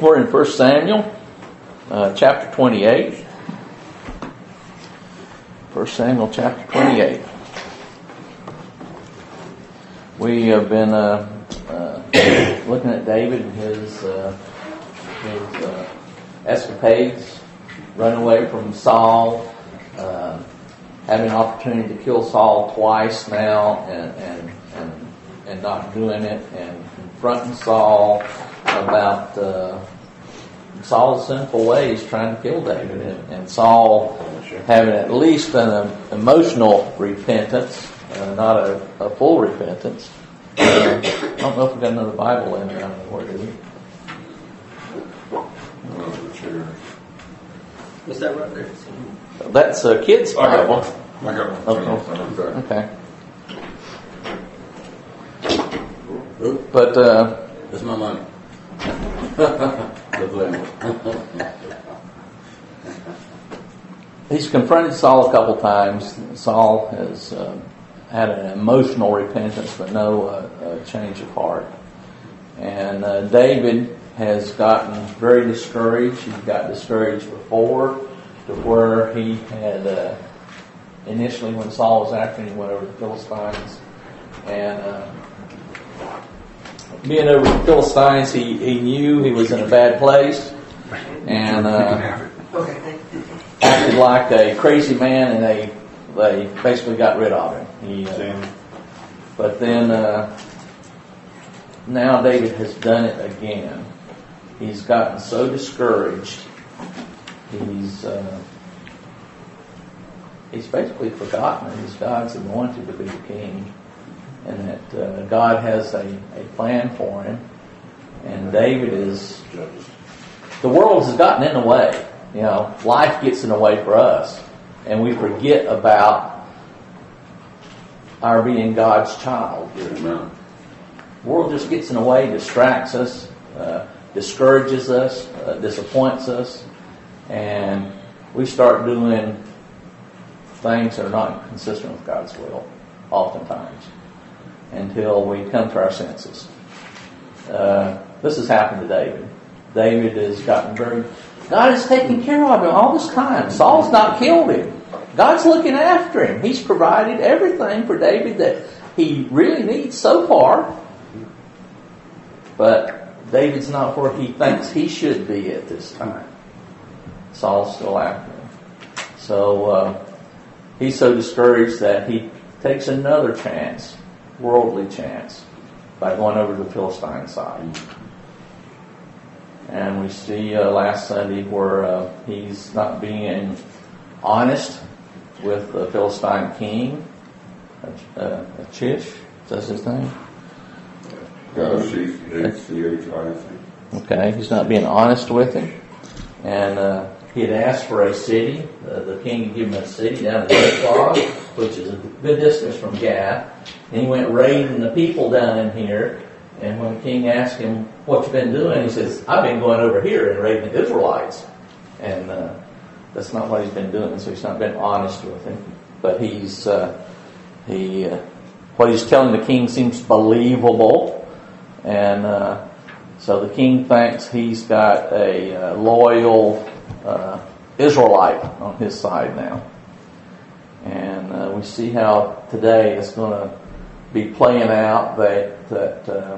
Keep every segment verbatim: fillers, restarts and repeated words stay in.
We're in First Samuel, uh, chapter twenty-eight. First Samuel, chapter twenty-eight. We have been uh, uh, looking at David and his uh, his uh, escapades, running away from Saul, uh, having an opportunity to kill Saul twice now, and and and, and not doing it, and confronting Saul about uh, Saul's sinful ways, trying to kill David, and, and Saul having at least an emotional repentance, uh, not a, a full repentance. Uh, I don't know if we've got another Bible in there anymore, do we? What's that right there? That's a kid's Bible. I got one. I got one. Okay. okay. But uh, that's my money. He's confronted Saul a couple times. Saul has uh, had an emotional repentance, but no uh, uh, change of heart. And uh, David has gotten very discouraged. He got discouraged before, to where he had uh, initially, when Saul was after him, he went over to the Philistines, and uh, being over the Philistines, he, he knew he was in a bad place, and uh, acted like a crazy man, and they they basically got rid of him. He, uh, but then uh, now David has done it again. He's gotten so discouraged. He's uh, he's basically forgotten that he's God's anointed to be the king, and that uh, God has a, a plan for him. And David is, the world has gotten in the way. You know, life gets in the way for us, and we forget about our being God's child. Amen. The world just gets in the way, distracts us, uh, discourages us, uh, disappoints us, and we start doing things that are not consistent with God's will, oftentimes, until we come to our senses. Uh, this has happened to David. David has gotten very... God is taking care of him all this time. Saul's not killed him. God's looking after him. He's provided everything for David that he really needs so far. But David's not where he thinks he should be at this time. Saul's still after him. So uh, he's so discouraged that he takes another chance, worldly chance, by going over to the Philistine side. And we see uh, last Sunday where uh, he's not being honest with the Philistine king, uh, Achish, is that his name? Okay, he's not being honest with him. And uh, he had asked for a city. Uh, the king had given him a city down in Ziklag, which is a good distance from Gath. And he went raiding the people down in here. And when the king asked him, what you been doing? He says, I've been going over here and raiding the Israelites. And uh, that's not what he's been doing. So he's not been honest with him. But he's, uh, he, uh, what he's telling the king seems believable. And uh, so the king thinks he's got a uh, loyal uh, Israelite on his side now. And uh, we see how today it's going to be playing out that that uh,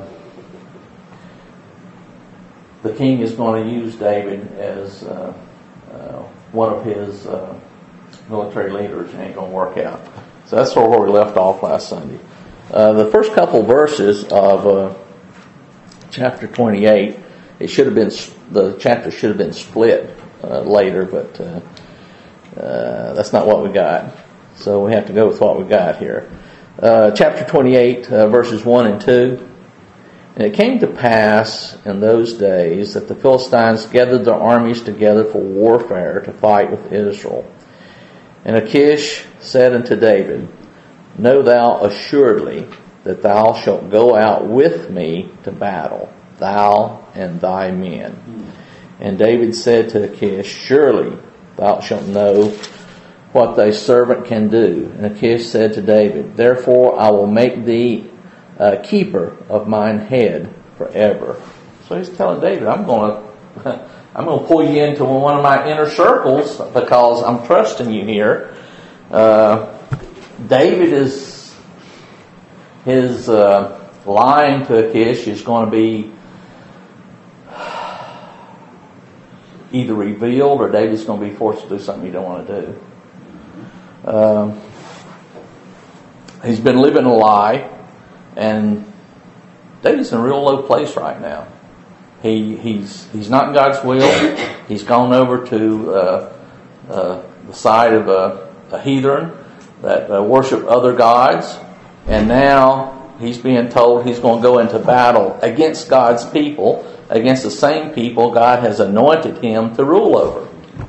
the king is going to use David as uh, uh, one of his uh, military leaders. It ain't going to work out. So that's where we left off last Sunday. Uh, the first couple verses of uh, chapter twenty-eight, it should have been the chapter should have been split uh, later, but uh, uh, that's not what we got. So we have to go with what we got here. Uh, chapter twenty-eight, uh, verses one and two. And it came to pass in those days that the Philistines gathered their armies together for warfare to fight with Israel. And Achish said unto David, Know thou assuredly that thou shalt go out with me to battle, thou and thy men. Mm. And David said to Achish, Surely thou shalt know what thy servant can do. And Achish said to David, Therefore I will make thee a keeper of mine head forever. So he's telling David, I'm going to I'm going to pull you into one of my inner circles because I'm trusting you here. Uh, David is, his uh, lying to Achish is going to be either revealed or David's going to be forced to do something he don't want to do. Um, he's been living a lie, and David's in a real low place right now. He he's he's not in God's will. He's gone over to uh, uh, the side of a, a heathen that uh, worship other gods, and now he's being told he's going to go into battle against God's people, against the same people God has anointed him to rule over.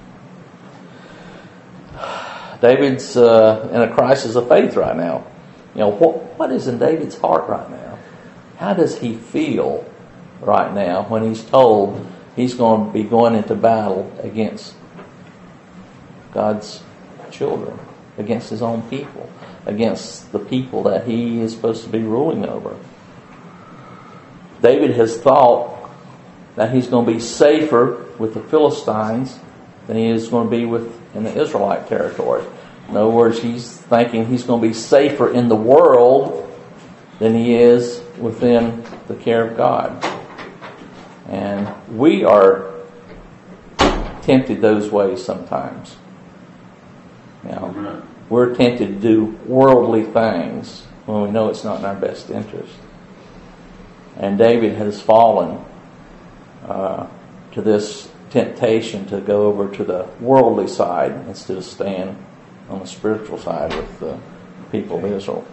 David's uh, in a crisis of faith right now. You know, what what is in David's heart right now? How does he feel right now when he's told he's going to be going into battle against God's children, against his own people, against the people that he is supposed to be ruling over? David has thought that he's going to be safer with the Philistines than he is going to be with in the Israelite territory. In other words, he's thinking he's going to be safer in the world than he is within the care of God. And we are tempted those ways sometimes. Now, we're tempted to do worldly things when we know it's not in our best interest. And David has fallen uh, to this temptation to go over to the worldly side instead of staying on the spiritual side with the people of Israel.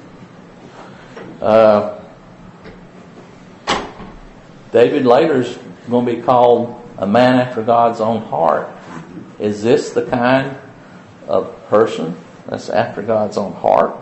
Uh, David later is going to be called a man after God's own heart. Is this the kind of person that's after God's own heart?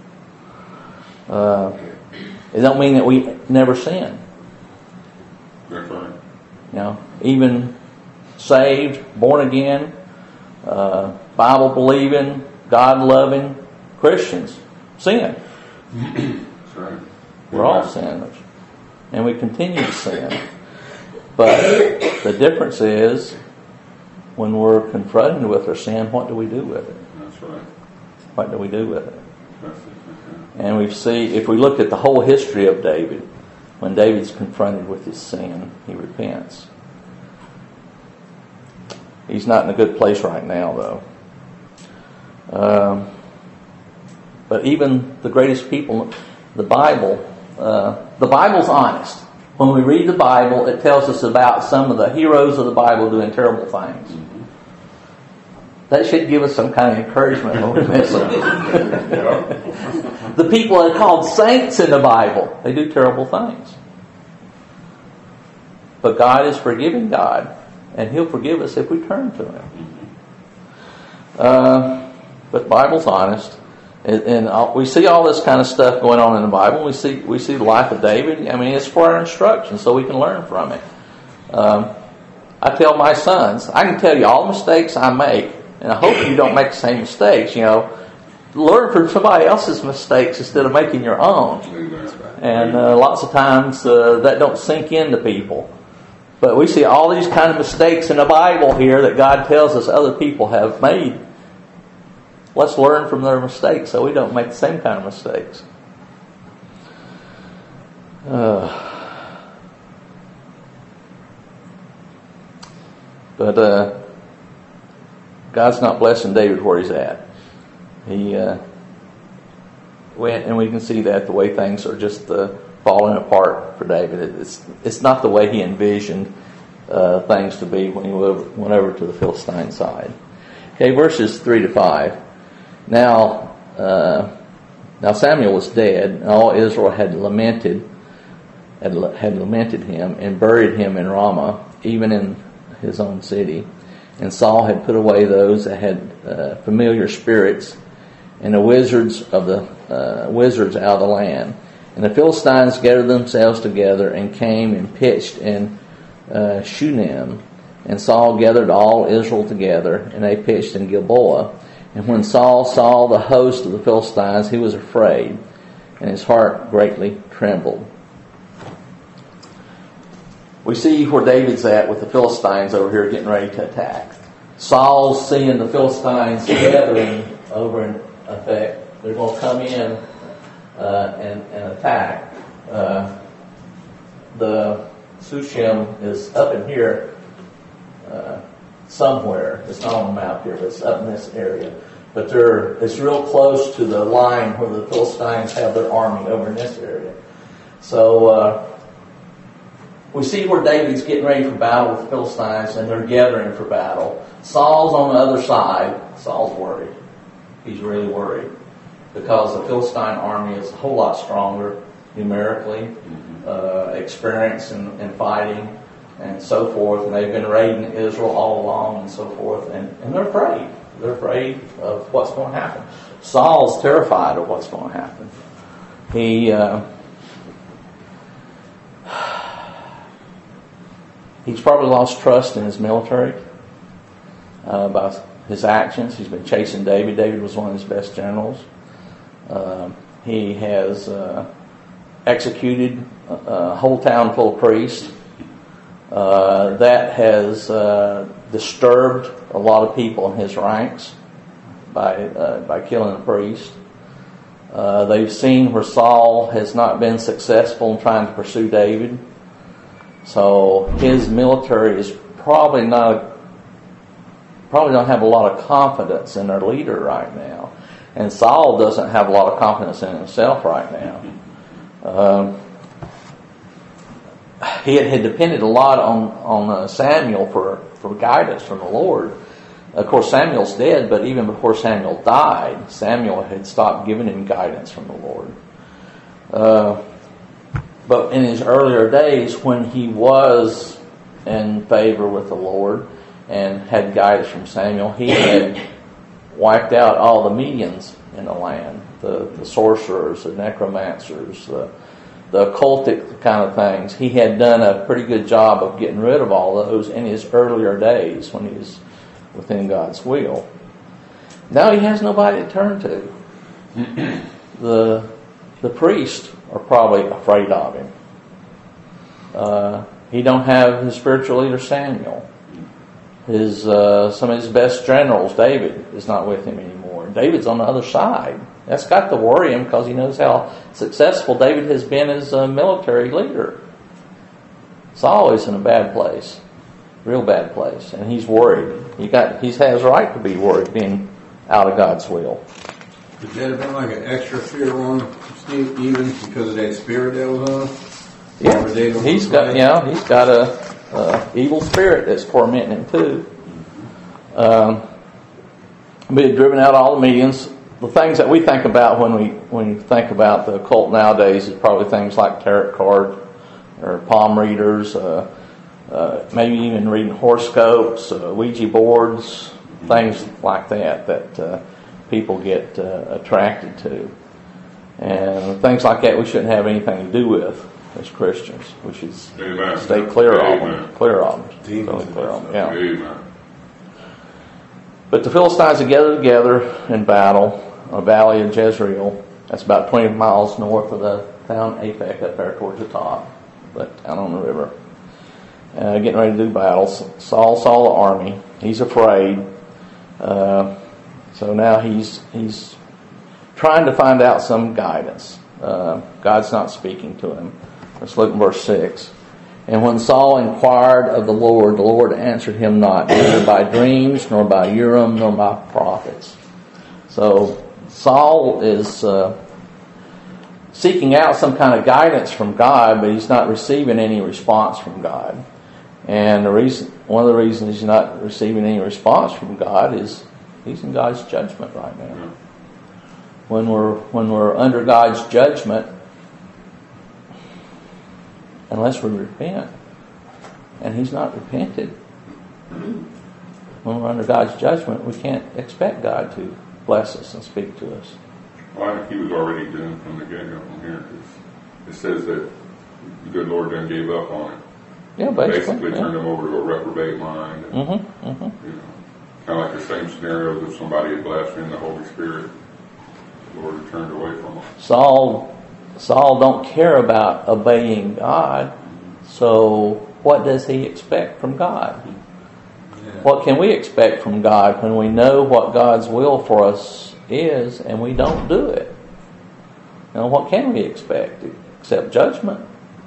Uh, it don't mean that we never sin. That's right. You know, even saved, born again, uh, Bible believing, God loving Christians sin. That's right. We're all sinners, and we continue to sin. But the difference is, when we're confronted with our sin, what do we do with it? That's right. What do we do with it? That's it. And we see, if we look at the whole history of David, when David's confronted with his sin, he repents. He's not in a good place right now, though. Um, but even the greatest people, the Bible, uh, the Bible's honest. When we read the Bible, it tells us about some of the heroes of the Bible doing terrible things. Mm-hmm. That should give us some kind of encouragement when we miss them. The people that are called saints in the Bible, they do terrible things. But God is forgiving God, and He'll forgive us if we turn to Him. Uh, but the Bible's honest. And, and we see all this kind of stuff going on in the Bible. We see we see the life of David. I mean, it's for our instruction, so we can learn from it. Um, I tell my sons, I can tell you all the mistakes I make, and I hope you don't make the same mistakes. You know, learn from somebody else's mistakes instead of making your own. And uh, lots of times uh, that don't sink into people. But we see all these kind of mistakes in the Bible here that God tells us other people have made. Let's learn from their mistakes so we don't make the same kind of mistakes. Uh, but uh, God's not blessing David where he's at. He uh, went, and we can see that the way things are just uh, falling apart for David. It's it's not the way he envisioned uh, things to be when he went over to the Philistine side. Okay, verses three to five. Now, uh, now Samuel was dead, and all Israel had lamented, had, had lamented him, and buried him in Ramah, even in his own city. And Saul had put away those that had uh, familiar spirits, and the wizards of the uh, wizards out of the land. And the Philistines gathered themselves together and came and pitched in uh, Shunem. And Saul gathered all Israel together, and they pitched in Gilboa. And when Saul saw the host of the Philistines, he was afraid, and his heart greatly trembled. we see where David's at with the Philistines over here getting ready to attack. Saul's seeing the Philistines gathering over in effect. They're going to come in uh, and, and attack. Uh, the Sushim is up in here uh, somewhere. It's not on the map here, but it's up in this area. But they're, it's real close to the line where the Philistines have their army over in this area. So uh, we see where David's getting ready for battle with the Philistines, and they're gathering for battle. Saul's on the other side. Saul's worried. He's really worried because the Philistine army is a whole lot stronger numerically, uh, experience in, in fighting, and so forth. And they've been raiding Israel all along and so forth. And, and they're afraid. They're afraid of what's going to happen. Saul's terrified of what's going to happen. He uh, he's probably lost trust in his military uh, by his actions. He's been chasing David. David was one of his best generals. Uh, he has uh, executed a, a whole town full of priests. Uh, that has uh, disturbed a lot of people in his ranks by uh, by killing a priest. Uh, they've seen where Saul has not been successful in trying to pursue David. So his military is probably not probably don't have a lot of confidence in their leader right now, and Saul doesn't have a lot of confidence in himself right now. Um, he had, had depended a lot on on uh, Samuel for, for guidance from the Lord. Of course, Samuel's dead, but even before Samuel died, Samuel had stopped giving him guidance from the Lord. Uh, but in his earlier days, when he was in favor with the Lord and had guidance from Samuel, he had wiped out all the medians in the land, the, the sorcerers, the necromancers, the the occultic kind of things. He had done a pretty good job of getting rid of all those in his earlier days when he was within God's will. Now he has nobody to turn to. the the priests are probably afraid of him. Uh, he don't have his spiritual leader Samuel. His uh, some of his best generals, David, is not with him anymore. David's on the other side. That's got to worry him because he knows how successful David has been as a military leader. Saul is in a bad place, real bad place, and he's worried. He got he has a right to be worried, being out of God's will. Would that have been like an extra fear on Steve, even because of that spirit that was on him? Yeah, he's got yeah, he's got a, a evil spirit that's tormenting him too. Um, be driven out all the medians. The things that we think about when we when we think about the occult nowadays is probably things like tarot cards or palm readers, uh, uh, maybe even reading horoscopes, uh, Ouija boards, things like that that uh, people get uh, attracted to. And things like that we shouldn't have anything to do with as Christians. We should Amen. stay clear of them. Amen. Clear of them. Demons Totally clear of them. and Yeah. Amen. But the Philistines are gathered together in battle, a valley of Jezreel. That's about twenty miles north of the town Aphek, up there towards the top, but down on the river. Uh, getting ready to do battle. Saul saw the army. He's afraid. Uh, so now he's he's trying to find out some guidance. Uh, God's not speaking to him. Let's look at verse six. And when Saul inquired of the Lord, the Lord answered him not, neither by dreams, nor by Urim, nor by prophets. So Saul is uh, seeking out some kind of guidance from God, but he's not receiving any response from God. And the reason, one of the reasons he's not receiving any response from God is he's in God's judgment right now. Yeah. When we're when we're under God's judgment, unless we repent, and he's not repented, when we're under God's judgment, we can't expect God to bless us and speak to us. Well, I think he was already doomed from the get-go from here. 'Cause it says that the good Lord then gave up on it. Yeah, basically. Basically yeah. turned him over to a reprobate mind. And, Mm-hmm, mm-hmm. you know, kind of like the same scenario if somebody had blasphemed the Holy Spirit, the Lord had turned away from them. Saul, Saul don't care about obeying God, so what does he expect from God? What can we expect from God when we know what God's will for us is and we don't do it? You know, what can we expect except judgment?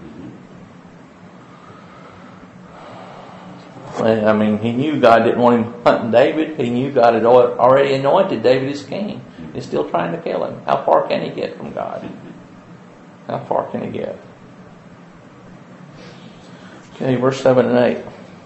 I mean, he knew God didn't want him hunting David. He knew God had already anointed David as king. He's still trying to kill him. How far can he get from God? How far can he get? Okay, verse seven and eight.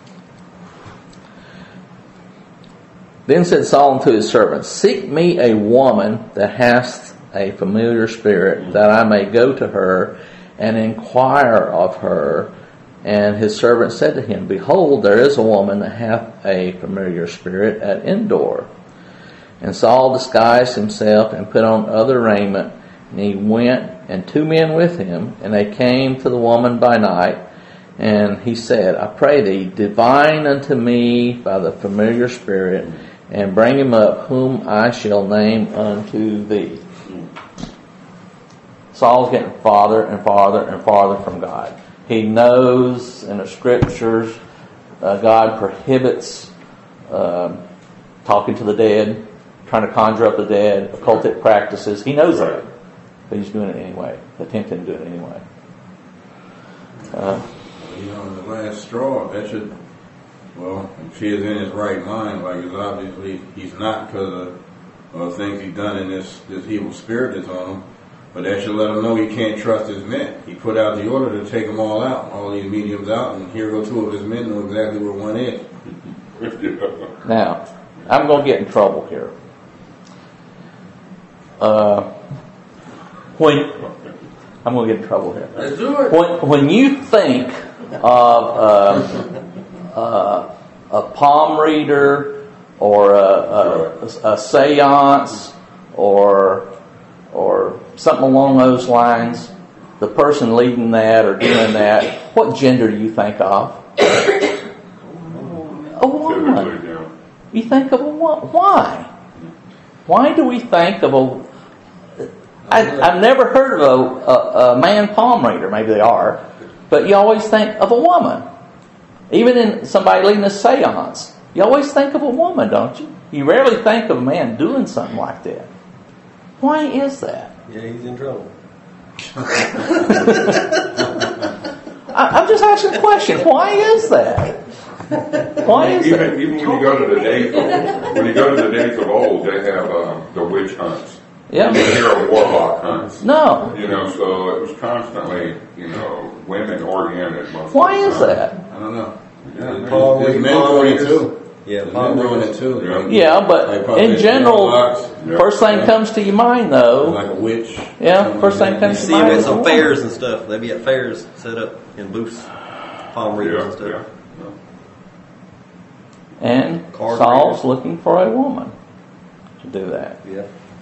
Then said Saul unto his servants, Seek me a woman that hath a familiar spirit, that I may go to her and inquire of her. And his servant said to him, Behold, there is a woman that hath a familiar spirit at Endor. And Saul disguised himself and put on other raiment, and he went, and two men with him, and they came to the woman by night. And he said, I pray thee, divine unto me by the familiar spirit, and bring him up, whom I shall name unto thee. Saul's getting farther and farther and farther from God. He knows in the scriptures uh, God prohibits uh, talking to the dead, trying to conjure up the dead, occultic practices. He knows that, but he's doing it anyway, attempting to do it anyway. Uh, You know, the last straw, that should, well, if he is in his right mind, like it's obviously he's not because of, of things he's done in this, this evil spirit that's on him, but that should let him know he can't trust his men. He put out the order to take them all out, all these mediums out, and here go two of his men know exactly where one is. Now, I'm going to get in trouble here. Uh, when I'm going to get in trouble here. Let's do it. When, when you think of uh, uh, a palm reader or a, a, a seance or or something along those lines, the person leading that or doing that, what gender do you think of? A woman. You think of a woman. Why? Why do we think of a... I, I've never heard of a, a, a man palm reader. Maybe they are. But you always think of a woman. Even in somebody leading a seance, you always think of a woman, don't you? You rarely think of a man doing something like that. Why is that? Yeah, he's in trouble. I, I'm just asking a question. Why is that? Why is even, that? Even when you go to the days of, when you go to the days of old, they have uh, the witch hunts. Yeah. You hear of warlock hunts. No. You know, so it was constantly, you know, women oriented. Most Why of is the time. that? I don't know. Yeah. Paul There's Reed, men Paul doing it Reeders. too. Yeah, There's Paul men doing Reeders. it too. Yeah. Yeah, They but probably in have general, warlocks, Yeah. first thing comes to your mind, though. like a witch. Yeah, first thing You comes to see them mind at is a some woman. fairs and stuff. They be at fairs set up in booths, palm readers and Yeah, stuff. yeah. And Card Saul's readers. looking for a woman to do that. Yeah.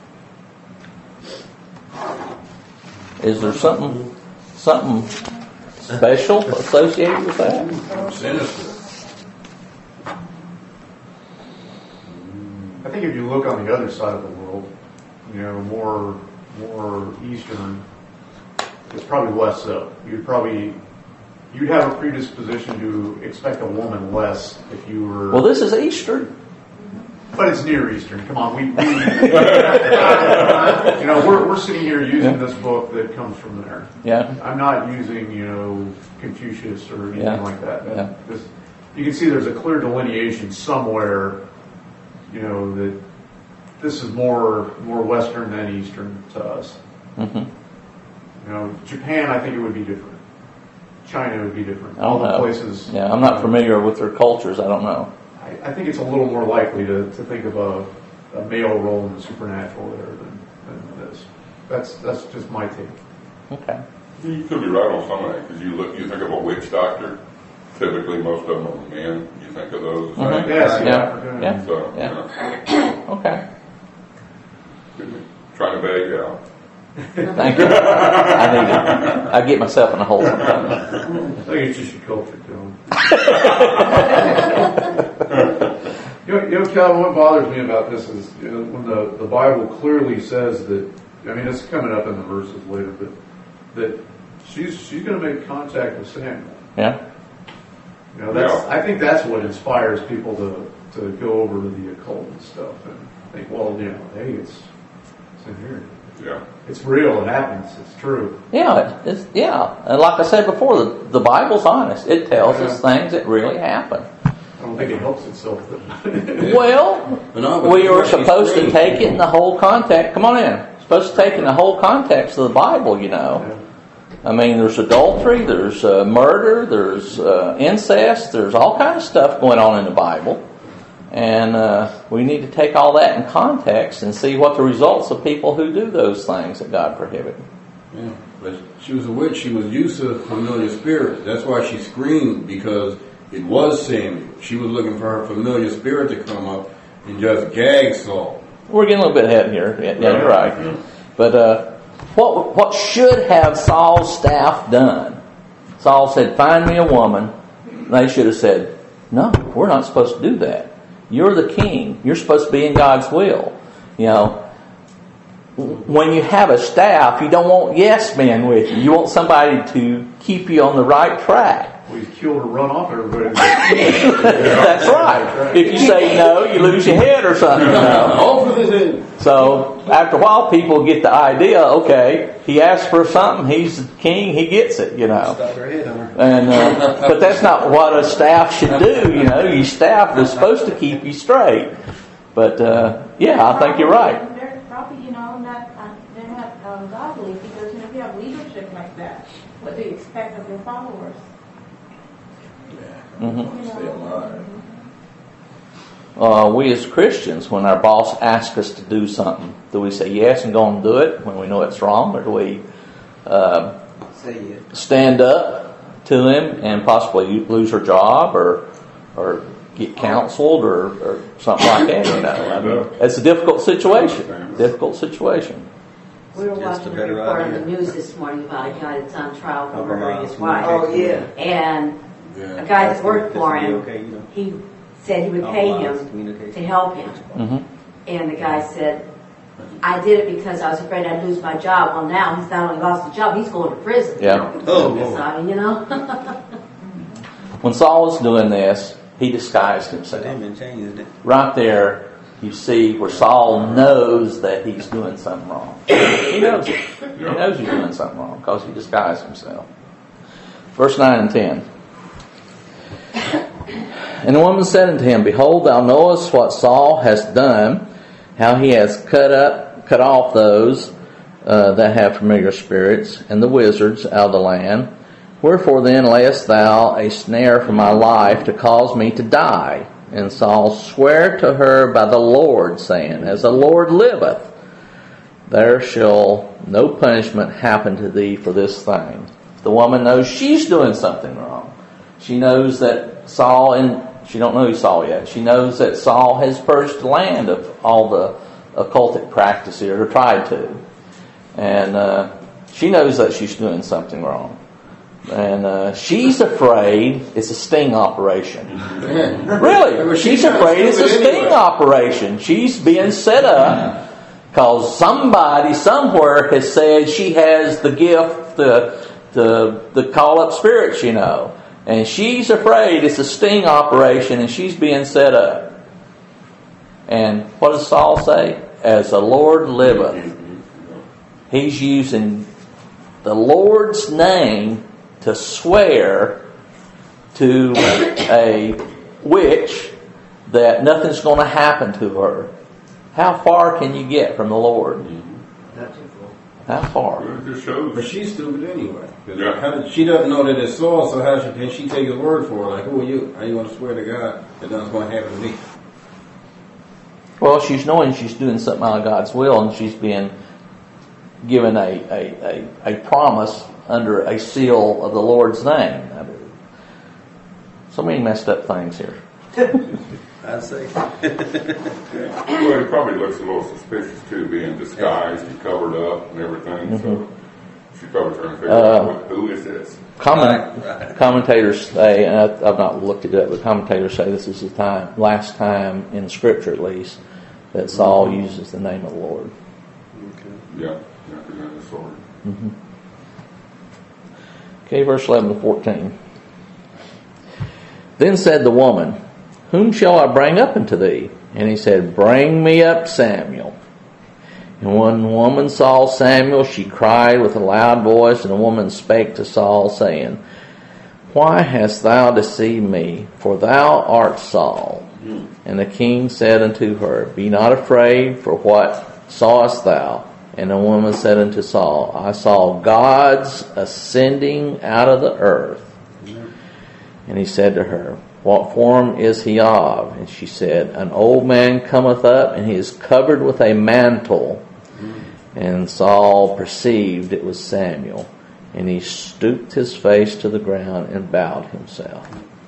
Is there something something special associated with that? Sinister. I think if you look on the other side of the world, you know, more more Eastern, it's probably less so. You'd probably you'd have a predisposition to expect a woman less if you were. Well, this is Eastern. But it's Near Eastern. Come on, we. we you know, we're we're sitting here using Yeah. this book that comes from there. Yeah. I'm not using, you know, Confucius or anything Yeah. like that. Yeah. This, you can see there's a clear delineation somewhere, you know, that this is more more Western than Eastern to us. Mm-hmm. You know, Japan, I think it would be different. China would be different. I don't All the know. places. Yeah, I'm not uh, familiar with their cultures. I don't know. I, I think it's a little more likely to, to think of a, a male role in the supernatural there than, than this. That's that's just my take. Okay. You could be right on some of that because you look, you think of a witch doctor. Typically, most of them are men. You think of those. as Mhm. men. Yes, Yeah. Africa. Yeah. So, Yeah. yeah. Okay. Trying to bag you out. Thank you. I need it. I get myself in a hole sometimes. I think it's just your culture, Dylan. you, know, you know, Calvin, what bothers me about this is you know, when the, the Bible clearly says that, I mean, it's coming up in the verses later, but that she's she's going to make contact with Samuel. Yeah. You know, that's, Yeah. I think that's what inspires people to, to go over to the occult and stuff and think, well, you know, hey, it's, it's in here. Yeah. It's real, it happens, it's true. Yeah, it's, yeah. And like I said before, the, the Bible's honest. It tells us things that really happen. I don't think it helps itself. Well, No, but we are she's supposed to great. take it in the whole context. Come on in. Supposed to take in the whole context of the Bible, you know. I mean, there's adultery, there's uh, murder, there's uh, incest, there's all kinds of stuff going on in the Bible. And uh, we need to take all that in context and see what the results of people who do those things that God prohibited. Yeah, but she was a witch. She was used to familiar spirits. That's why she screamed, because it was Samuel. She was looking for her familiar spirit to come up and just gag Saul. We're getting a little bit ahead here. Yeah, yeah, you're right. But uh, what what should have Saul's staff done? Saul said, "Find me a woman." They should have said, "No, we're not supposed to do that. You're the king. You're supposed to be in God's will." You know, when you have a staff, you don't want yes men with you. You want somebody to keep you on the right track. Well, he's killed or run off everybody. That's right. If you say no, you lose your head or something. You know? All for this end. So after a while, people get the idea. Okay, he asked for something. He's the king. He gets it. You know. Stop their head on her. And uh, but that's not what a staff should do. You know, your staff is supposed to keep you straight. But uh, yeah, I think you're right. They're probably, you know, not uh, they're not um, godly, because you know if you have leadership like that, what do you expect of your followers? Mm-hmm. Stay alive. Uh, we as Christians, when our boss asks us to do something, do we say yes and go and do it when we know it's wrong, or do we uh, Say it. stand up to him and possibly lose our job or or get counseled or, or something like that? You know, I mean, it's a difficult situation. Difficult situation. We were Just a watching a better report on idea. the news this morning about a guy that's on trial for Compromise, murdering his wife. communication. Oh, yeah. And Yeah. a guy that worked This for will be him, okay, you know. he said he would pay Compromise, him communication. to help him. Mm-hmm. And the guy said, I did it because I was afraid I'd lose my job. Well, now he's not only lost his job, he's going to prison. Yeah. Oh, So, I mean, you know. When Saul was doing this, he disguised That himself. ain't been changed, it? Right there, you see where Saul knows that he's doing something wrong. He knows it. He knows he's doing something wrong because he disguised himself. Verse nine and ten. And the woman said unto him, Behold, thou knowest what Saul has done, how he has cut up, cut off those uh, that have familiar spirits, and the wizards out of the land. Wherefore then layest thou a snare for my life to cause me to die? And Saul sware to her by the Lord, saying, As the Lord liveth, there shall no punishment happen to thee for this thing. The woman knows she's doing something wrong. She knows that Saul, and she don't know Saul yet, she knows that Saul has purged the land of all the occultic practices, or tried to. And uh, she knows that she's doing something wrong. And uh, she's afraid it's a sting operation. Really? She's afraid it's a sting operation. She's being set up because somebody somewhere has said she has the gift to, to, to call up spirits, you know. And she's afraid it's a sting operation and she's being set up. And what does Saul say? As the Lord liveth. He's using the Lord's name to swear to a witch that nothing's going to happen to her. How far can you get from the Lord? How far? It just shows. But she's stupid anyway. 'Cause Yeah. how did, she doesn't know that it's Saul, so how should, can she take his word for it? Like, who are you? How you going to swear to God that nothing's going to happen to me? Well, she's knowing she's doing something out of God's will, and she's being given a, a, a, a promise under a seal of the Lord's name. So many messed up things here. I'd say. Well, it probably looks a little suspicious too, being disguised and covered up and everything. So she's probably trying to figure Uh, out who is this. Comment, Right, right. Commentators say, and I, I've not looked it up, but commentators say this is the time, last time in Scripture at least, that Saul uses the name of the Lord. Yeah, yeah, because that's the sword. Okay, verse eleven to fourteen. Then said the woman, Whom shall I bring up unto thee? And he said, Bring me up Samuel. And when the woman saw Samuel, she cried with a loud voice, and the woman spake to Saul, saying, Why hast thou deceived me? For thou art Saul. And the king said unto her, Be not afraid, for what sawest thou? And the woman said unto Saul, I saw gods ascending out of the earth. And he said to her, What form is he of? And she said, An old man cometh up, and he is covered with a mantle. And Saul perceived it was Samuel, and he stooped his face to the ground and bowed himself.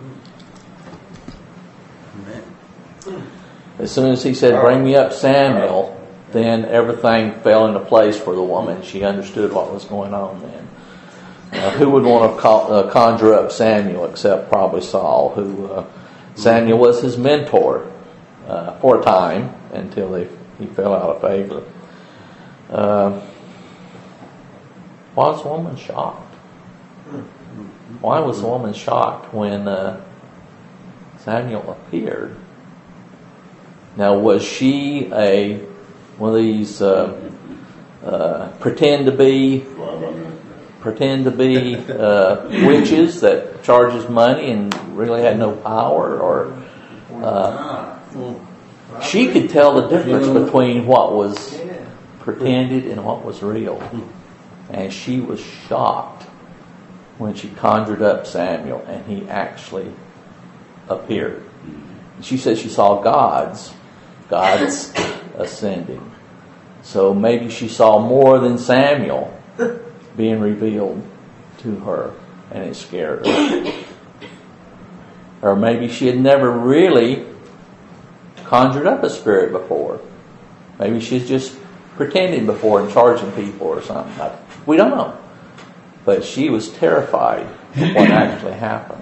As soon as he said, Bring me up Samuel, then everything fell into place for the woman. She understood what was going on then. Uh, who would want to call, uh, conjure up Samuel except probably Saul, who uh, Samuel was his mentor uh, for a time until they, he fell out of favor. Uh, why was the woman shocked? Why was the woman shocked when uh, Samuel appeared? Now, was she a one of these uh, uh, pretend to be pretend to be uh, witches that charges money and really had no power, or uh, she could tell the difference between what was pretended and what was real, and she was shocked when she conjured up Samuel and he actually appeared. She said she saw gods, gods ascending. So maybe she saw more than Samuel being revealed to her, and it scared her. Or maybe she had never really conjured up a spirit before. Maybe she's just pretending before and charging people or something. We don't know. But she was terrified of what actually happened.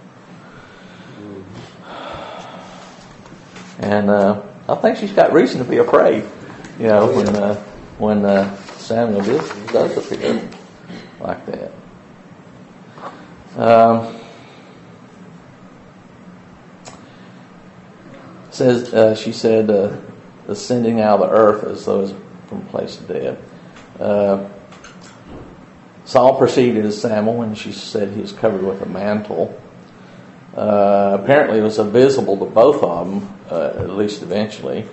And uh, I think she's got reason to be afraid, you know, when uh, when uh, Samuel does, does appear like that. Um, says uh, she said, uh, ascending out of the earth as though it was from a place of dead. Uh, Saul perceived it as Samuel, and she said he was covered with a mantle. Uh, apparently, it was visible to both of them, uh, at least eventually.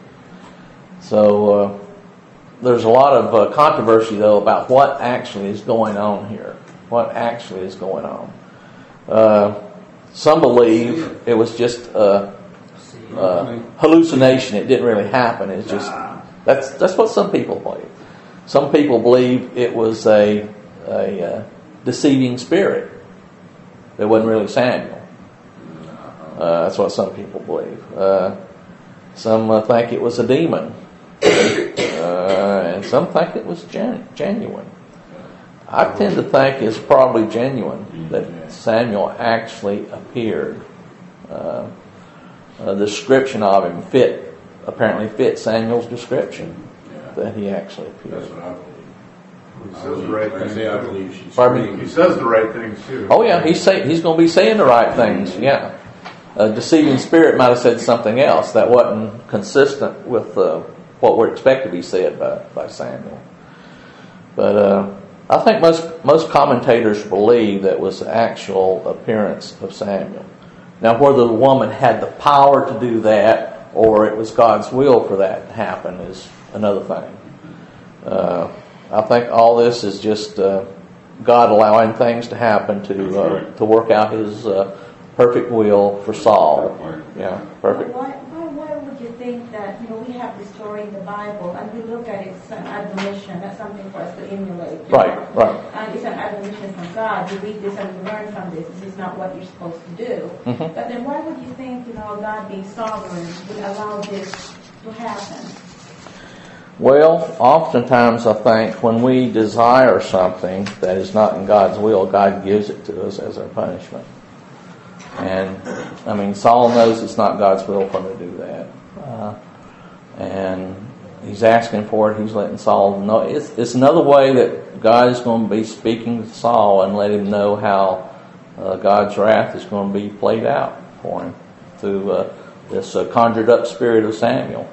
So uh, there's a lot of uh, controversy, though, about what actually is going on here. What actually is going on? Uh, some believe it was just a, a hallucination. It didn't really happen. It's just that's that's what some people believe. Some people believe it was a a uh, deceiving spirit. It wasn't really Samuel. Uh, that's what some people believe. Uh, some uh, think it was a demon. Uh, and some think it was gen- genuine. I tend to think it's probably genuine that Samuel actually appeared. Uh, uh, the description of him fit, apparently fit Samuel's description, that he actually appeared. That's what I believe. He says the right I things. say I believe she's Pardon me? He says the right things too. Oh yeah, he's say, he's going to be saying the right things. Yeah, a deceiving spirit might have said something else that wasn't consistent with uh, what we're expected to be said by, by Samuel. But uh, I think most most commentators believe that was the actual appearance of Samuel. Now, whether the woman had the power to do that or it was God's will for that to happen is another thing. Uh, I think all this is just uh, God allowing things to happen to uh, to work out His uh, perfect will for Saul. Yeah, perfect. Why, why, why would you think that, you know, we have this story in the Bible and we look at it as an admonition, that's something for us to emulate. you Right, know? right. And it's an admonition from God. You read this and you learn from this. This is not what you're supposed to do. Mhm. But then why would you think, you know, God being sovereign would allow this to happen? Well, oftentimes I think when we desire something that is not in God's will, God gives it to us as our punishment. And, I mean, Saul knows it's not God's will for him to do that. Uh, and he's asking for it. He's letting Saul know. It's, it's another way that God is going to be speaking to Saul and let him know how uh, God's wrath is going to be played out for him through uh, this uh, conjured up spirit of Samuel.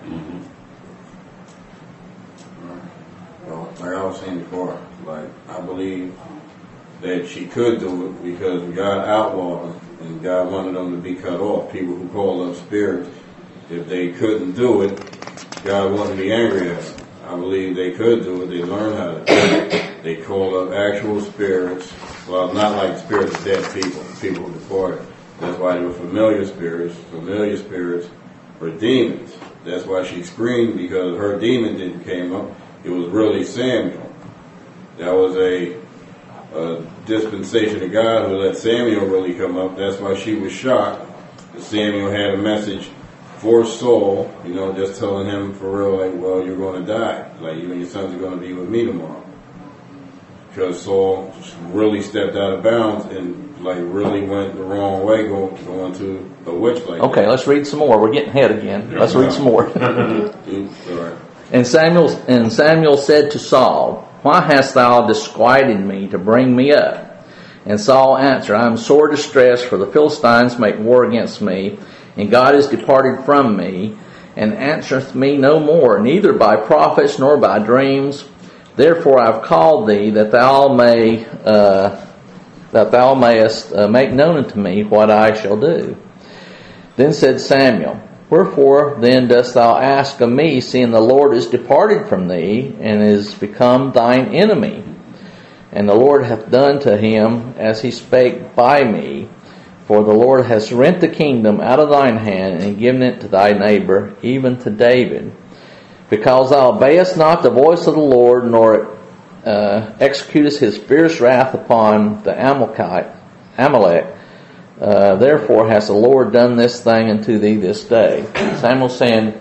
Well, like I was saying before, like I believe that she could do it because God outlawed them and God wanted them to be cut off. People who call up spirits, if they couldn't do it, God wanted to be angry at them. I believe they could do it. They learned how to do it. They called up actual spirits. Well, not like spirits of dead people, people who departed. That's why they were familiar spirits. Familiar spirits were demons. That's why she screamed, because her demon didn't came up. It was really Samuel. That was a, a dispensation of God who let Samuel really come up. That's why she was shocked. Samuel had a message for Saul, you know, just telling him for real, like, well, you're going to die. Like, you and your sons are going to be with me tomorrow. Because Saul really stepped out of bounds and, like, really went the wrong way, going, going to a witch like Okay, that. let's read some more. We're getting ahead again. Let's read some more. Oops, all right. And Samuel, and Samuel said to Saul, "Why hast thou disquieted me to bring me up?" And Saul answered, "I am sore distressed, for the Philistines make war against me, and God is departed from me, and answereth me no more, neither by prophets nor by dreams. Therefore I have called thee, that thou may uh, that thou mayest uh, make known unto me what I shall do." Then said Samuel, "Wherefore then dost thou ask of me, seeing the Lord is departed from thee, and is become thine enemy? And the Lord hath done to him as he spake by me. For the Lord has rent the kingdom out of thine hand, and given it to thy neighbor, even to David. Because thou obeyest not the voice of the Lord, nor uh, executest his fierce wrath upon the Amalekite, Amalek, uh, therefore has the Lord done this thing unto thee this day." Samuel's saying,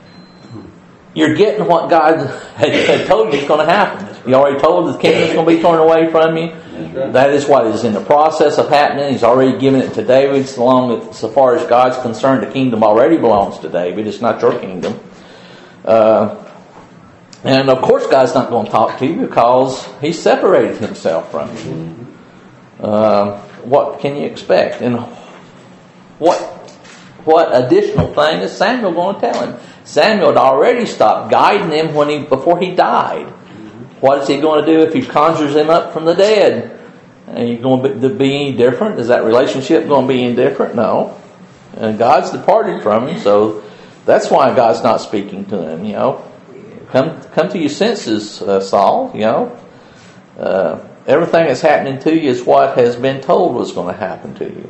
you're getting what God had, had told you is going to happen. You already told the kingdom is going to be torn away from you. That is what is in the process of happening. He's already given it to David. So long as, so far as God's concerned, the kingdom already belongs to David. It's not your kingdom. Uh, and of course God's not going to talk to you because He separated Himself from you. Uh, what can you expect? And what what additional thing is Samuel going to tell him? Samuel had already stopped guiding him when he before he died. What is he going to do if he conjures him up from the dead? Are you going to be any different? Is that relationship going to be any different? No. And God's departed from him, so that's why God's not speaking to him. You know, come come to your senses, uh, Saul. You know, uh, everything that's happening to you is what has been told was going to happen to you.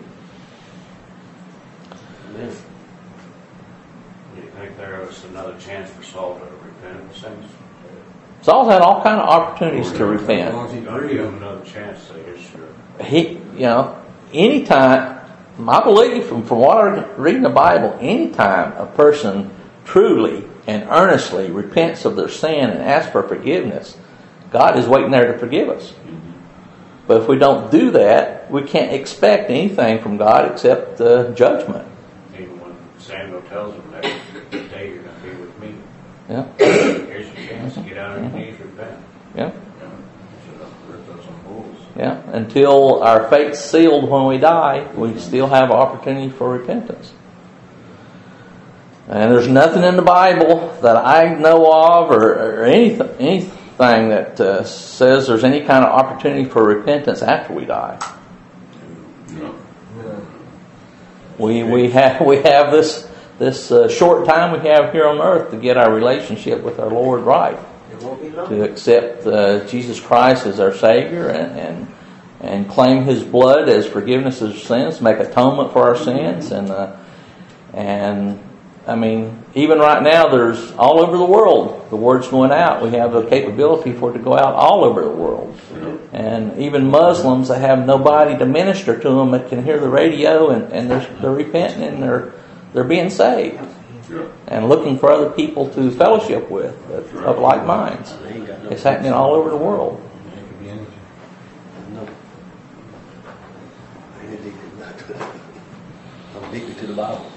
Do you think there was another chance for Saul to repent of sins? Saul's had all kind of opportunities to As repent. long as he God agreed give on him another chance, I guess. Sure. He, you know, anytime, I believe from, from what I read in the Bible, anytime a person truly and earnestly repents of their sin and asks for forgiveness, God is waiting there to forgive us. But if we don't do that, we can't expect anything from God except uh, judgment. Even when Samuel tells him that today you're going to be with me, Yeah, here's your chance to get out on your knees and repent. yeah, Should have ripped up some bulls. yeah. Until our fate's sealed when we die, we still have opportunity for repentance. And there's nothing in the Bible that I know of, or, or anything, anything that uh, says there's any kind of opportunity for repentance after we die. No. We we have we have this this uh, short time we have here on earth to get our relationship with our Lord right, It won't be long. to accept uh, Jesus Christ as our Savior and, and and claim His blood as forgiveness of sins, make atonement for our sins, and uh, and I mean, even right now, there's all over the world, the word's going out. We have the capability for it to go out all over the world. Yeah. And even Muslims that have nobody to minister to them that can hear the radio, and, and they're, they're repenting and they're they're being saved Yeah. and looking for other people to fellowship with of, of like minds. It's happening all over the world. It could be anything. No. I ain't addicted, not. I'm addicted to the Bible.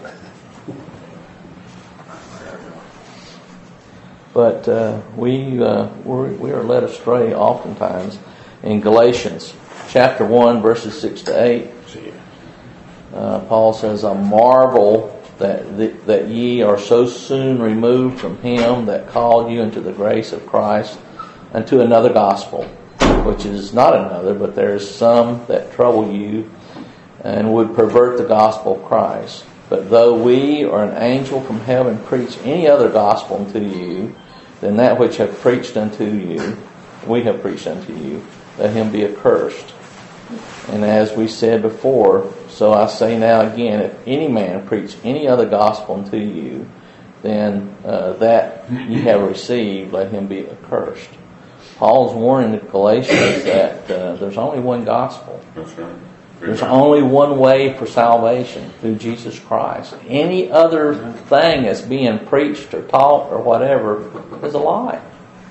But uh, we uh, we're, we are led astray oftentimes in Galatians chapter one, verses six to eight. Uh, Paul says, I marvel that, that ye are so soon removed from him that called you into the grace of Christ unto another gospel, which is not another, but there is some that trouble you and would pervert the gospel of Christ. But though we or an angel from heaven preach any other gospel unto you than that which have preached unto you, we have preached unto you, let him be accursed. And as we said before, so I say now again, if any man preach any other gospel unto you than uh, that ye have received, let him be accursed. Paul's warning the Galatians that uh, there's only one gospel. That's right. There's only one way for salvation, through Jesus Christ. Any other thing that's being preached or taught or whatever is a lie.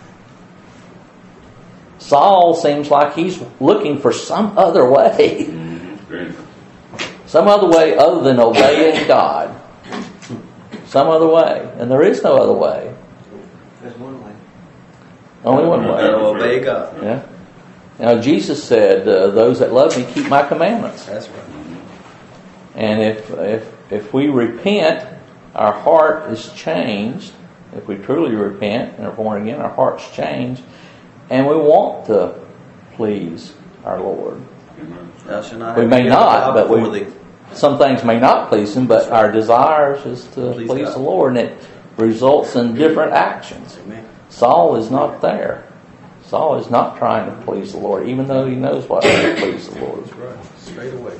Saul seems like he's looking for some other way. Some other way other than obeying God. Some other way. And there is no other way. There's one way. Only one way. To obey God. Yeah. Now Jesus said, uh, those that love me keep my commandments. That's right. And if if if we repent, our heart is changed. If we truly repent and are born again, our heart's changed. And we want to please our Lord. Thou shalt not We have may any not, other but God we, before thee. some things may not please Him, but our desires is to Please please God. the Lord, and it results in different actions. Amen. Saul is not there. Saul is not trying to please the Lord, even though he knows what to please the Lord. That's right. Straight away.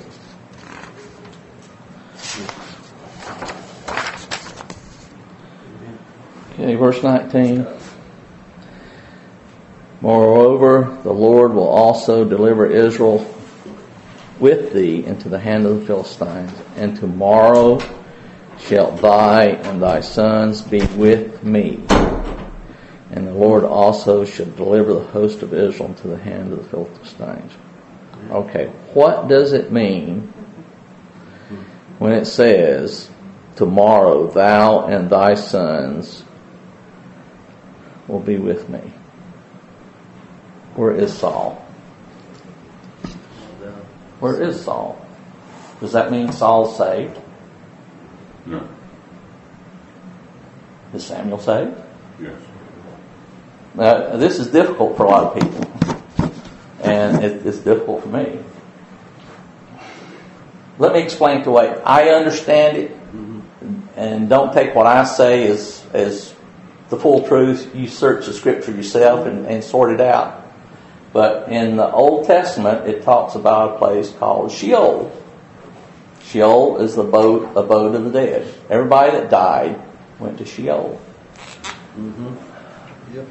Okay, verse nineteen. Moreover, the Lord will also deliver Israel with thee into the hand of the Philistines, and tomorrow shalt thy and thy sons be with me. And the Lord also shall deliver the host of Israel into the hand of the Philistines. Okay, what does it mean when it says, tomorrow thou and thy sons will be with me? Where is Saul? Where is Saul? Does that mean Saul's saved? No. Is Samuel saved? Yes. Now, this is difficult for a lot of people, and it, it's difficult for me. Let me explain it the way I understand it, and don't take what I say as as the full truth. You search the Scripture yourself and, and sort it out. But in the Old Testament, it talks about a place called Sheol. Sheol is the abode, abode of the dead. Everybody that died went to Sheol. Mm-hmm. Yep.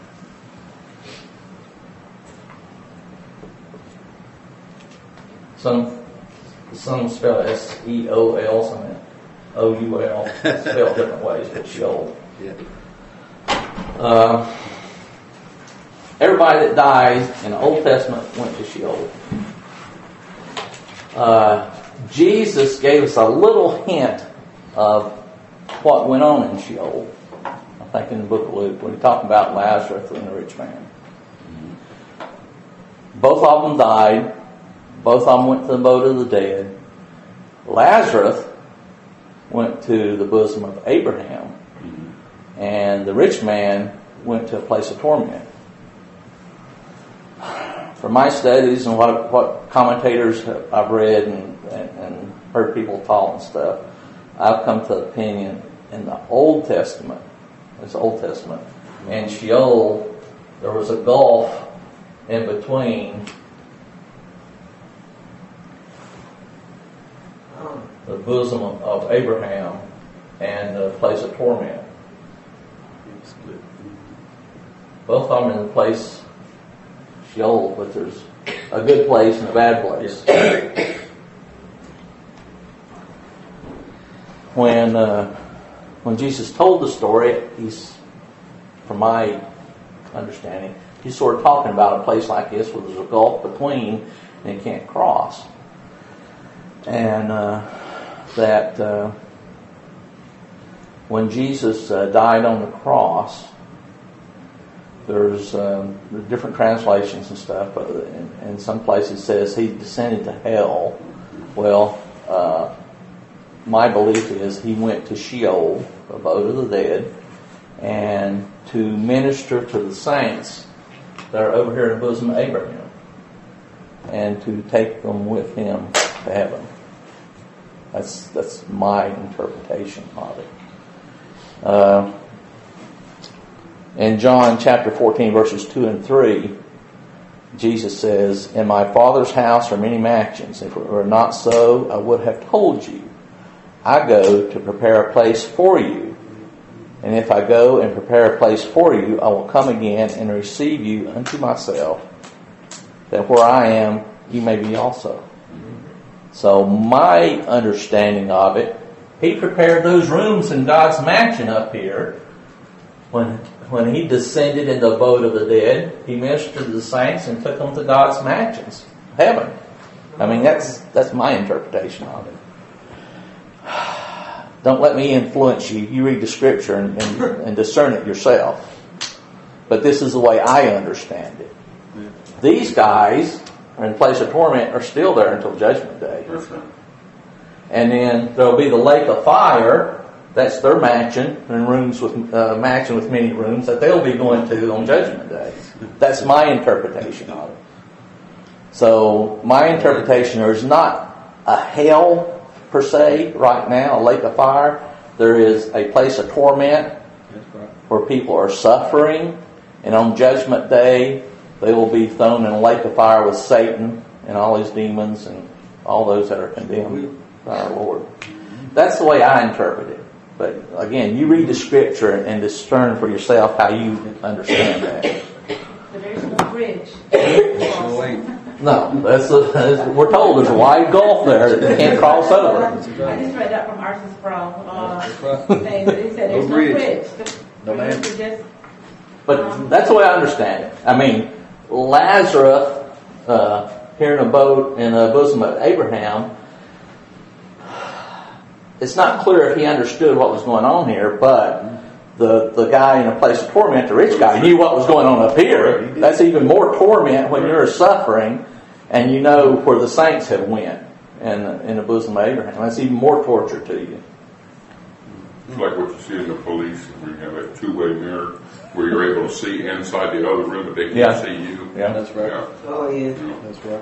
Some some spell S E O L, some O U L, spelled different ways, but Sheol. Yeah. Uh, everybody that died in the Old Testament went to Sheol. Uh, Jesus gave us a little hint of what went on in Sheol. I think in the book of Luke, when he talked about Lazarus and the rich man. Both of them died. Both of them went to the abode of the dead. Lazarus went to the bosom of Abraham. And the rich man went to a place of torment. From my studies and what what commentators have, I've read and, and, and heard people talk and stuff, I've come to the opinion in the Old Testament, it's Old Testament, and Sheol, there was a gulf in between the bosom of, of Abraham and the place of torment. Both of them in the place Sheol, but there's a good place and a bad place. When uh, when Jesus told the story, he's, from my understanding, he's sort of talking about a place like this where there's a gulf between and you can't cross. And uh, that uh, when Jesus uh, died on the cross, there's um, different translations and stuff, but in, in some places it says he descended to hell. Well, uh, my belief is he went to Sheol, the abode of the dead, and to minister to the saints that are over here in the bosom of Abraham, and to take them with him to heaven. That's that's my interpretation of it. Uh, in John chapter fourteen, verses two and three, Jesus says, "In my Father's house are many mansions. If it were not so, I would have told you. I go to prepare a place for you. And if I go and prepare a place for you, I will come again and receive you unto myself, that where I am, you may be also." So my understanding of it, he prepared those rooms in God's mansion up here. When when he descended in the abode of the dead, he ministered to the saints and took them to God's mansions, heaven. I mean, that's that's my interpretation of it. Don't let me influence you. You read the scripture and, and, and discern it yourself. But this is the way I understand it. These guys are in place of torment are still there until Judgment Day. And then there'll be the lake of fire. That's their mansion and rooms with uh, mansion with many rooms that they'll be going to on Judgment Day. That's my interpretation of it. So my interpretation, there is not a hell per se right now, a lake of fire. There is a place of torment where people are suffering, and on Judgment Day they will be thrown in a lake of fire with Satan and all his demons and all those that are condemned by our Lord. That's the way I interpret it. But again, you read the scripture and discern for yourself how you understand that. But there's no bridge. No, that's, a, that's we're told there's a wide gulf there that you can't cross over. I just read that from Arthur Sproul. Uh, thing, but he said there's no bridge. No, ma'am. Just, But um, that's the way I understand it. I mean, Lazarus uh, here in a boat in the bosom of Abraham, it's not clear if he understood what was going on here, but the the guy in a place of torment, the rich guy, knew what was going on up here. That's even more torment when you're suffering and you know where the saints have went in, in the bosom of Abraham. That's even more torture to you. It's like what you see in the police, where you have that two-way mirror, where you're able to see inside the other room, but they can't Yeah. see you. Yeah. That's right. Yeah. Oh, yeah. That's right.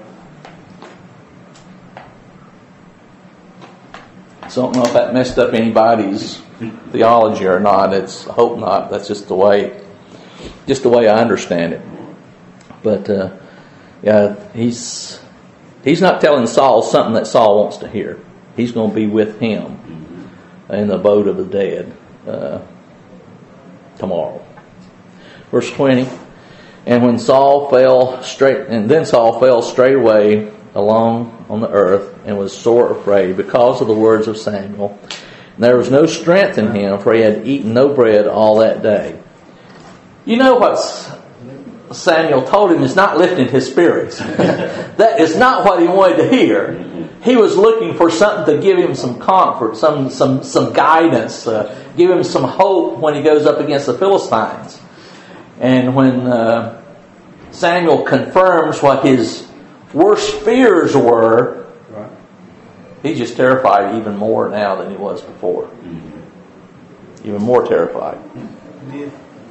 So I don't know if that messed up anybody's theology or not. It's I hope not. That's just the way, just the way I understand it. But uh, yeah, he's he's not telling Saul something that Saul wants to hear. He's going to be with him in the abode of the dead uh, tomorrow. Verse twenty. And when Saul fell straight, and then Saul fell straightway along on the earth and was sore afraid because of the words of Samuel. And there was no strength in him, for he had eaten no bread all that day. You know what Samuel told him is not lifting his spirits. That is not what he wanted to hear. He was looking for something to give him some comfort, some some some guidance, uh, give him some hope when he goes up against the Philistines. And when uh, Samuel confirms what his worst fears were, Right. he's just terrified even more now than he was before. Mm-hmm. Even more terrified. Yeah.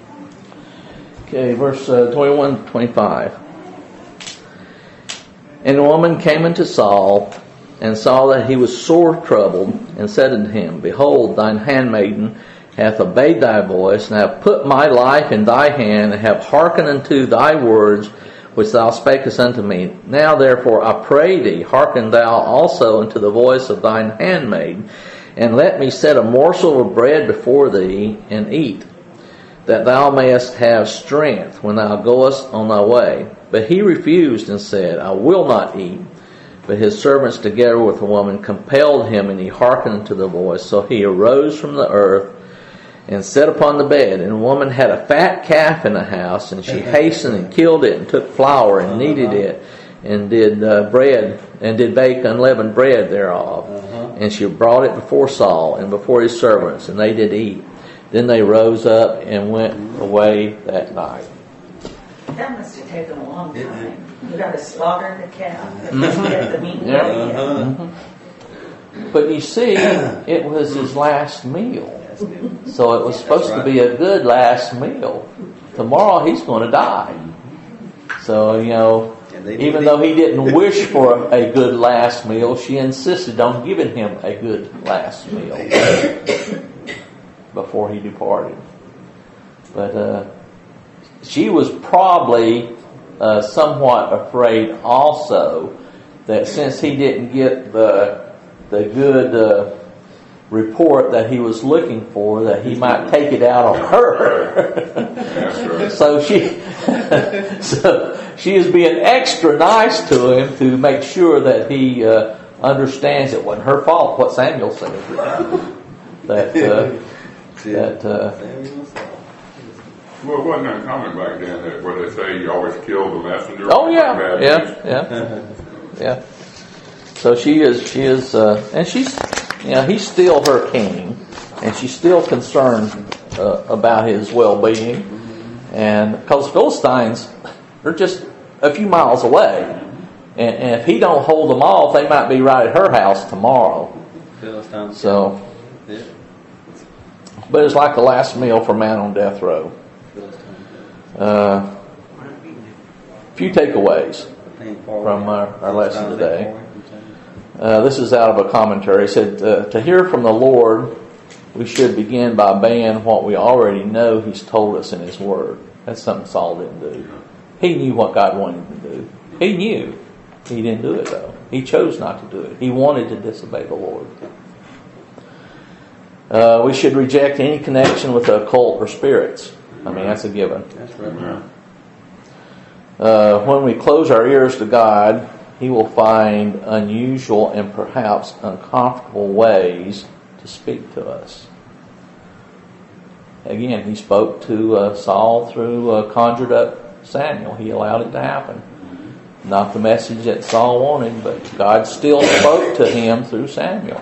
Okay, verse uh, twenty-one, twenty-five. And the woman came unto Saul, and saw that he was sore troubled, and said unto him, Behold, thine handmaiden hath obeyed thy voice, and have put my life in thy hand, and have hearkened unto thy words, which thou spakest unto me. Now therefore I pray thee, hearken thou also unto the voice of thine handmaid, and let me set a morsel of bread before thee, and eat, that thou mayest have strength when thou goest on thy way. But he refused and said, I will not eat. But his servants together with the woman compelled him, and he hearkened unto the voice. So he arose from the earth, and sat upon the bed. And the woman had a fat calf in the house, and she hastened and killed it, and took flour and kneaded it, and did uh, bread, and did bake unleavened bread thereof. Uh-huh. And she brought it before Saul and before his servants, and they did eat. Then they rose up and went away that night. That must have taken a long time. You got to slaughter the calf and get the meat Yeah. ready. Uh-huh. But you see, it was his last meal. That's good. So it was supposed That's to be a good last meal. Tomorrow he's going to die. So, you know, And they even did- though he didn't wish for a good last meal, she insisted on giving him a good last meal before he departed. But uh, she was probably uh, somewhat afraid also that since he didn't get the the good uh, report that he was looking for, that he might take it out on her. That's right. So she, so she is being extra nice to him to make sure that he uh, understands it wasn't her fault. What Samuel said, that uh, that uh, Samuel Saul. Well, it wasn't uncommon back then that where they say you always kill the messenger. oh yeah, Bad yeah, news. yeah, yeah. So she is, she is, uh, and she's, you know, he's still her king, and she's still concerned uh, about his well-being, and because Philistines, they're just a few miles away, and, and if he don't hold them off, they might be right at her house tomorrow. Philistines. So, Yeah. but it's like the last meal for a man on death row. Philistines. Uh, few takeaways from our, our lesson today. Uh, this is out of a commentary. It said, uh, to hear from the Lord, we should begin by obeying what we already know He's told us in His Word. That's something Saul didn't do. He knew what God wanted him to do. He knew. He didn't do it, though. He chose not to do it. He wanted to disobey the Lord. Uh, we should reject any connection with the occult or spirits. I mean, that's a given. That's right. Amen. Uh, when we close our ears to God, He will find unusual and perhaps uncomfortable ways to speak to us. Again, He spoke to uh, Saul through uh, conjured up Samuel. He allowed it to happen. Not the message that Saul wanted, but God still spoke to him through Samuel.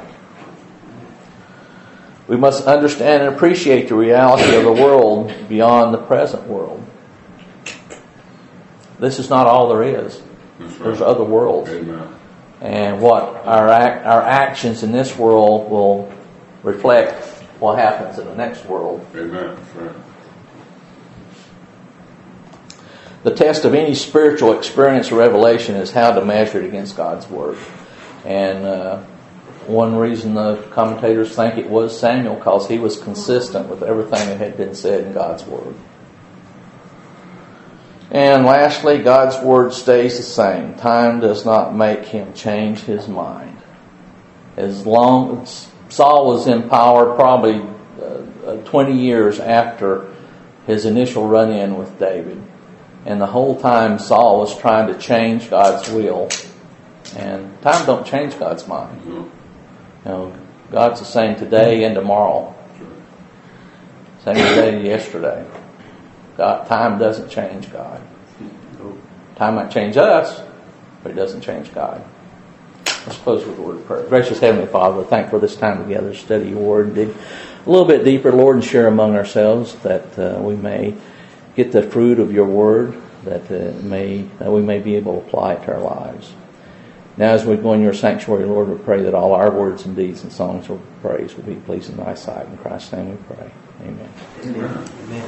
We must understand and appreciate the reality of the world beyond the present world. This is not all there is. That's right. There's other worlds. Amen. And what our act, our actions in this world will reflect what happens in the next world. Amen. That's right. The test of any spiritual experience or revelation is how to measure it against God's Word. And uh, one reason the commentators think it was Samuel, because he was consistent with everything that had been said in God's Word. And lastly, God's Word stays the same. Time does not make Him change His mind. As long as Saul was in power, probably uh, twenty years after his initial run-in with David. And the whole time Saul was trying to change God's will. And time don't change God's mind. No. You know, God's the same today and tomorrow. Same today and yesterday. God, time doesn't change God. Time might change us, but it doesn't change God. Let's close with a word of prayer. Gracious Heavenly Father, thank you for this time together to study your Word and dig a little bit deeper, Lord, and share among ourselves that uh, we may get the fruit of your Word, that uh, may that we may be able to apply it to our lives. Now as we go in your sanctuary, Lord, we pray that all our words and deeds and songs of praise will be pleasing in thy sight. In Christ's name we pray. Amen. Amen.